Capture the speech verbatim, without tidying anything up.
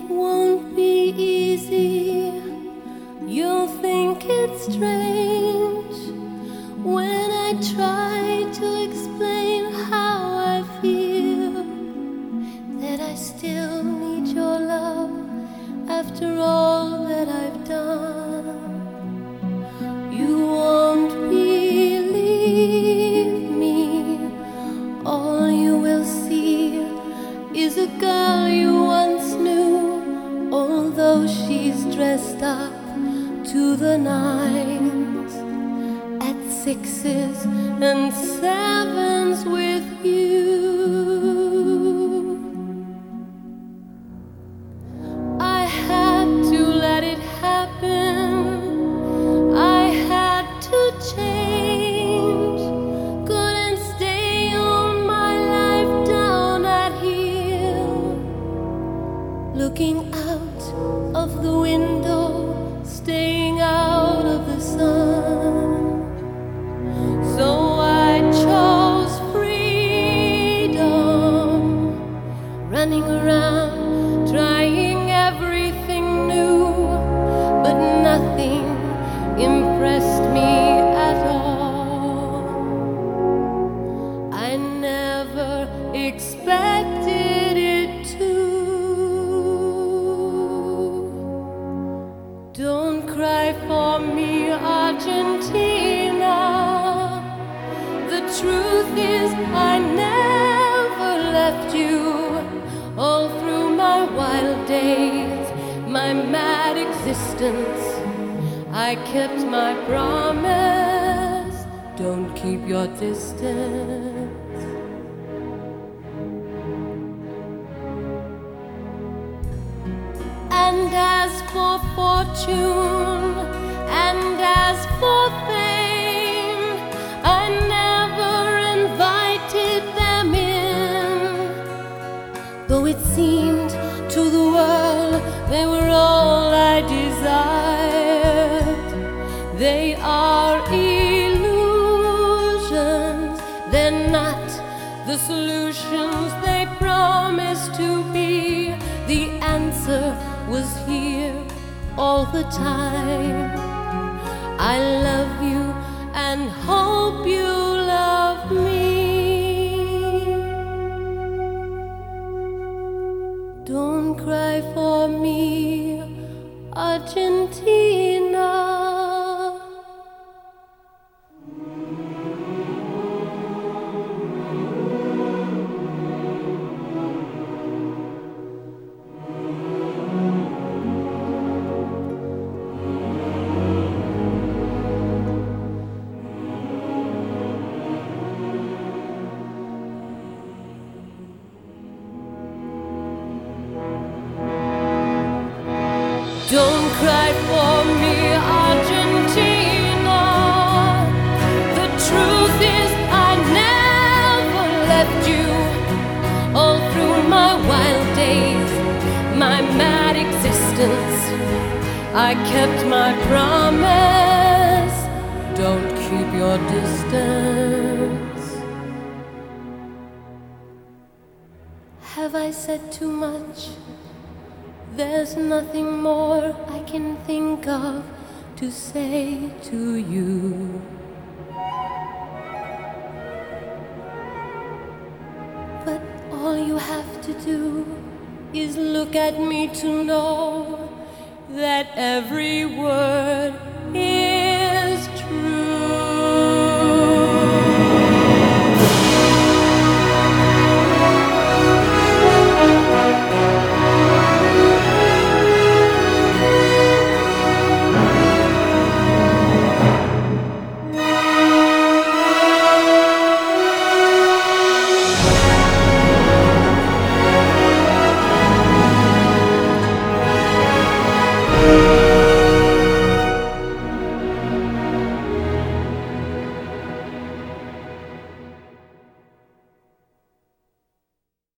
won't be easy. You'll think it's strange when I try to explain how I feel, that I still need your love after all that I've done. You won't believe me. All you will see is a girl you once knew, although she's dressed up to the nines, at sixes and sevens with you. I had to let it happen. I had to change. Couldn't stay on my life down at heel, looking out of the window, staying out of the sun. So I chose freedom, running around, trying everything new, but nothing impressed me at all. I never expected it to. Don't cry for me, Argentina. The truth is I never left you. All through my wild days, my mad existence, I kept my promise. Don't keep your distance. And as for fortune, and as for fame, I never invited them in, though it seemed to the world they were all I desired. They are illusions, they're not the solutions they promised to be. The answer was here all the time. I love you and hope you love me. Don't cry for me, Argentina. Don't cry for me, Argentina. The truth is I never left you. All through my wild days, my mad existence, I kept my promise. Don't keep your distance. Have I said too much? There's nothing more I can think of to say to you. But all you have to do is look at me to know that every word